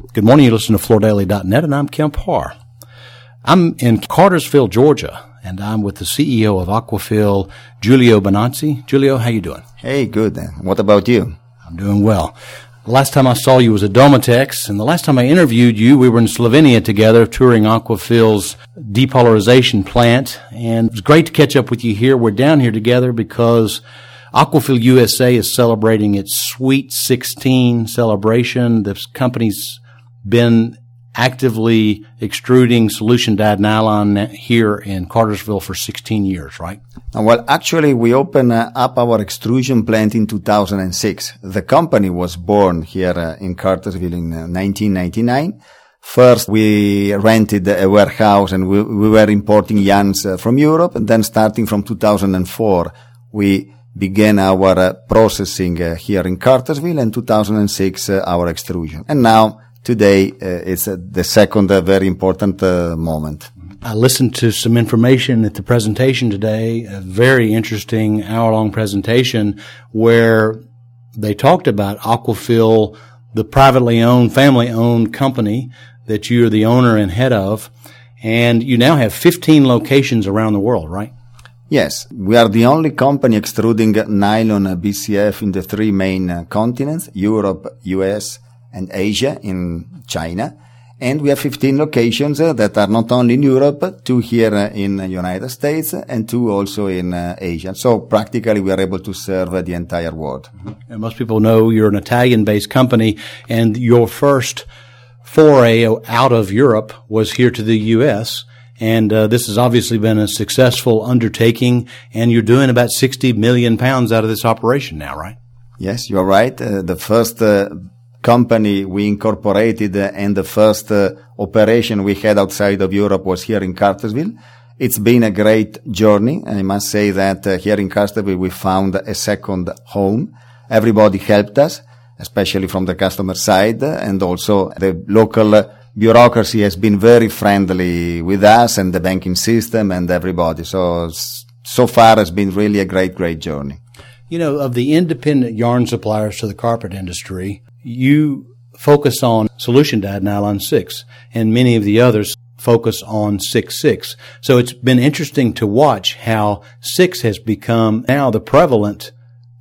Good morning. You listen to FloorDaily.net, and I'm Kemp Harr. I'm in Cartersville, Georgia, and I'm with the CEO of Aquafil, Giulio Bonazzi. Giulio, how you doing? Hey, good. What about you? I'm doing well. The last time I saw you was at Domotex, and the last time I interviewed you, we were in Slovenia together touring Aquafil's depolarization plant, and it was great to catch up with you here. We're down here together because Aquafil USA is celebrating its Sweet 16 celebration. The company's been actively extruding solution-dyed nylon here in Cartersville for 16 years, right? Well, actually, we opened up our extrusion plant in 2006. The company was born here in Cartersville in 1999. First, we rented a warehouse and we were importing yarns from Europe. And then starting from 2004, we began our processing here in Cartersville, and 2006 our extrusion. And now, today, it's the second very important moment. I listened to some information at the presentation today, a very interesting hour-long presentation where they talked about Aquafil, the privately owned, family-owned company that you're the owner and head of, and you now have 15 locations around the world, right? Yes, we are the only company extruding nylon BCF in the three main continents, Europe, US, and Asia in China. And we have 15 locations that are not only in Europe, 2 here in the United States, and 2 also in Asia. So practically we are able to serve the entire world. Mm-hmm. And most people know you're an Italian-based company, and your first foray out of Europe was here to the U.S., and this has obviously been a successful undertaking, and you're doing about 60 million pounds out of this operation now, right? Yes, you're right. The first company we incorporated and the first operation we had outside of Europe was here in Cartersville. It's been a great journey. I must say that here in Cartersville we found a second home. Everybody helped us, especially from the customer side, and also the local bureaucracy has been very friendly with us and the banking system and everybody. So far it's been really a great journey. You know, of the independent yarn suppliers to the carpet industry, you focus on solution-dyed nylon 6, and many of the others focus on 6/6. So it's been interesting to watch how 6 has become now the prevalent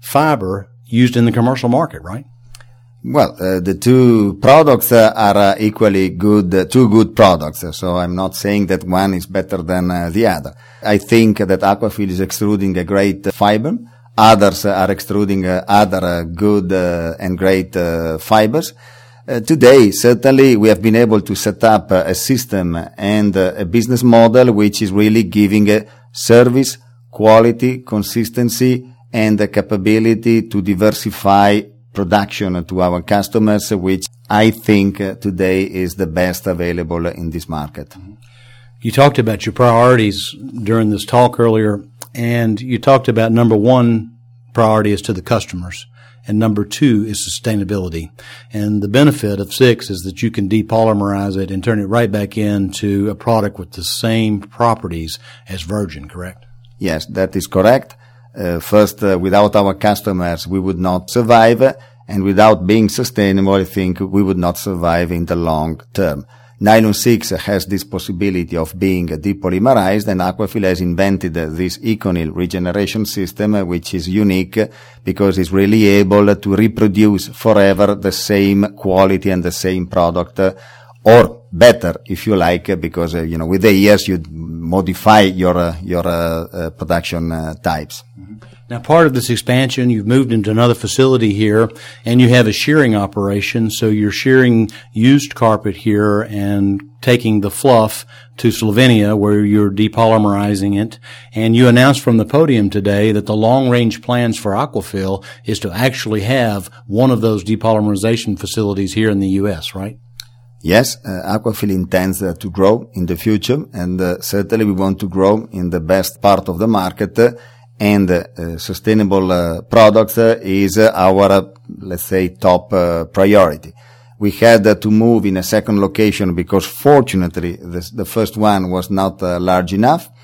fiber used in the commercial market, right? Well, the two products are equally good, two good products. So I'm not saying that one is better than the other. I think that Aquafil is extruding a great fiber. Others are extruding other good and great fibers. Today, certainly, we have been able to set up a system and a business model which is really giving a service, quality, consistency, and the capability to diversify production to our customers, which I think today is the best available in this market. You talked about your priorities during this talk earlier, and you talked about number one priority is to the customers, and number 2 is sustainability. And the benefit of 6 is that you can depolymerize it and turn it right back into a product with the same properties as virgin, correct? Yes, that is correct. First, without our customers, we would not survive, and without being sustainable, I think we would not survive in the long term. Nylon 6 has this possibility of being depolymerized, and Aquafil has invented this ECONYL regeneration system, which is unique because it's really able to reproduce forever the same quality and the same product, or better, if you like, because, with the years you modify your production types. Now, part of this expansion, you've moved into another facility here, and you have a shearing operation, so you're shearing used carpet here and taking the fluff to Slovenia, where you're depolymerizing it. And you announced from the podium today that the long-range plans for Aquafil is to actually have one of those depolymerization facilities here in the U.S., right? Yes, Aquafil intends to grow in the future, and certainly we want to grow in the best part of the market, and sustainable products is our, let's say, top priority. We had to move in a second location because fortunately the first one was not large enough,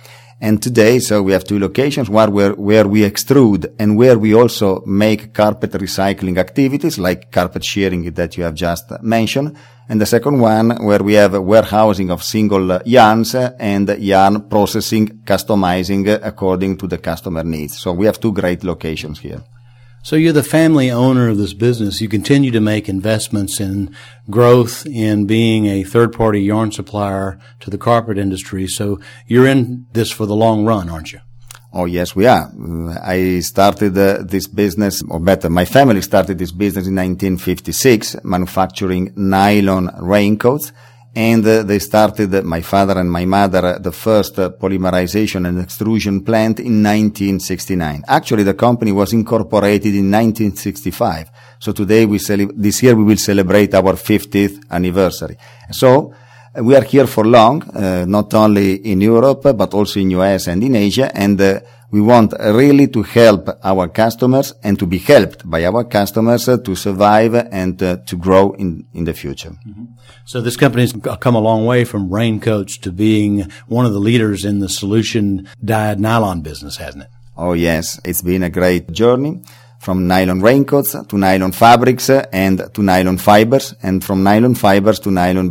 And today, so we have two locations, one where we extrude and where we also make carpet recycling activities like carpet shearing that you have just mentioned. And the second one where we have a warehousing of single yarns and yarn processing, customizing according to the customer needs. So we have two great locations here. So you're the family owner of this business. You continue to make investments in growth, in being a third-party yarn supplier to the carpet industry. So you're in this for the long run, aren't you? Oh, yes, we are. I started this business, or better, my family started this business in 1956, manufacturing nylon raincoats. And they started, my father and my mother, the first polymerization and extrusion plant in 1969. Actually, the company was incorporated in 1965. So today this year we will celebrate our 50th anniversary. So we are here for long, not only in Europe, but also in US and in Asia. And we want really to help our customers and to be helped by our customers to survive and to grow in the future. Mm-hmm. So this company's come a long way from raincoats to being one of the leaders in the solution dyed nylon business, hasn't it? Oh, yes. It's been a great journey from nylon raincoats to nylon fabrics and to nylon fibers, and from nylon fibers to nylon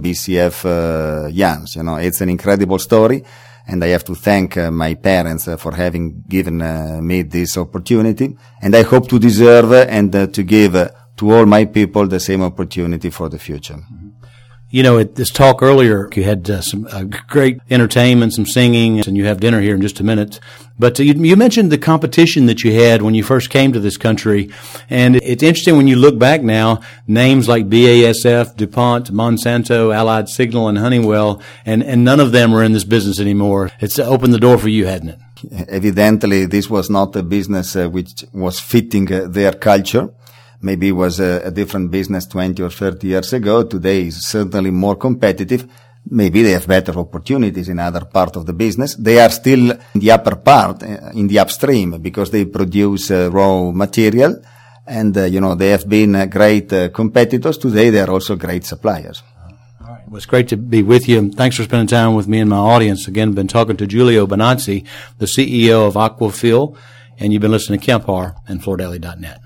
BCF yarns. You know, it's an incredible story. And I have to thank my parents for having given me this opportunity. And I hope to deserve and to give to all my people the same opportunity for the future. Mm-hmm. You know, at this talk earlier, you had some great entertainment, some singing, and you have dinner here in just a minute. But you mentioned the competition that you had when you first came to this country. And it's interesting when you look back now, names like BASF, DuPont, Monsanto, Allied Signal, and Honeywell, and none of them are in this business anymore. It's opened the door for you, hadn't it? Evidently, this was not a business which was fitting their culture. Maybe it was a different business 20 or 30 years ago. Today is certainly more competitive. Maybe they have better opportunities in other part of the business. They are still in the upper part, in the upstream, because they produce raw material. And, they have been great competitors. Today they are also great suppliers. All right. Well, it's great to be with you. Thanks for spending time with me and my audience. Again, been talking to Giulio Bonazzi, the CEO of Aquafil, and you've been listening to Kemp Harr and FloorDaily.net.